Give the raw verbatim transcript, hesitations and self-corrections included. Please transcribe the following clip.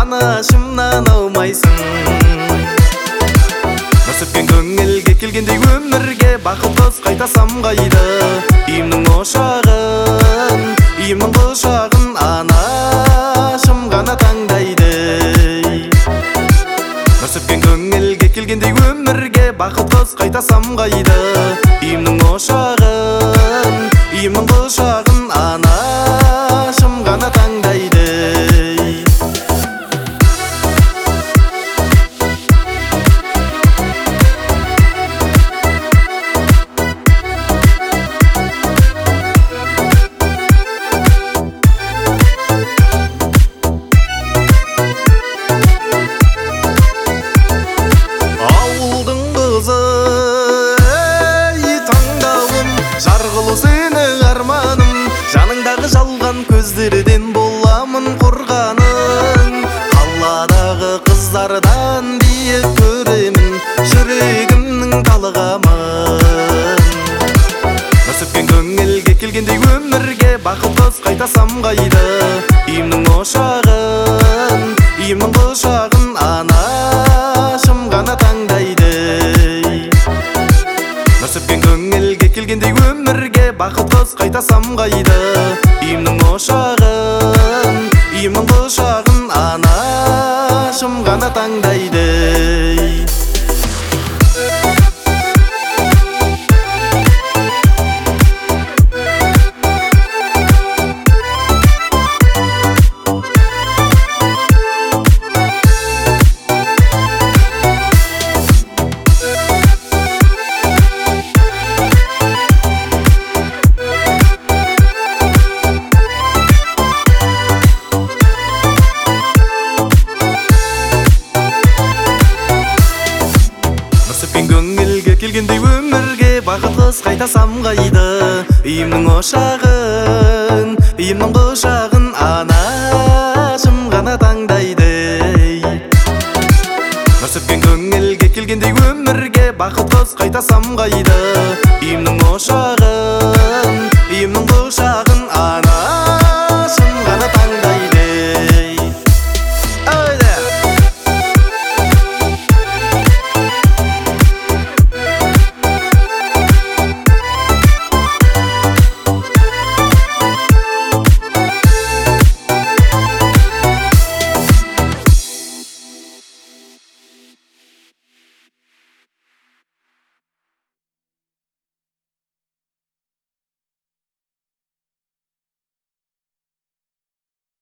анашымнан аумайсың. Насыппен көңілге келгендей өмірге бақыт қыз қайтасам қайда. Үйімнің ошағын, үйімнің құшағын анашым ғана таңдайды. Насыппен көңілге келгендей өмірге бақыт қыз қайтасам қайда. Үйімнің ошағын, үйімнің құшағын анашым ғана таңдайды. Жарғылы сені арманым, жаныңдағы жалған көздерден боламын қорғаның. Қаладағы қыздардан биік көремін, жүрегімнің талғамын. Насыппен көңілге келгендей өмірге бақыт қыз қайтасам қайда. Үйімнің ошағын, үйімнің құшағын анашым ғана таңдайды. Насыппен көңілге келгендей өмірге бақыт қыз қайтасам қайда. Үйімнің ошағын, үйімнің құшағын анашым ғана таңдайды. Көңілге келгендей өмірге бақыт қыз қайтасам қайда. Үйімнің ошағын, үйімнің құшағын анашым ғана таңдайды. Насыппен көңілге келгендей өмірге бақыт қыз қайтасам қайда. Үйімнің ошағын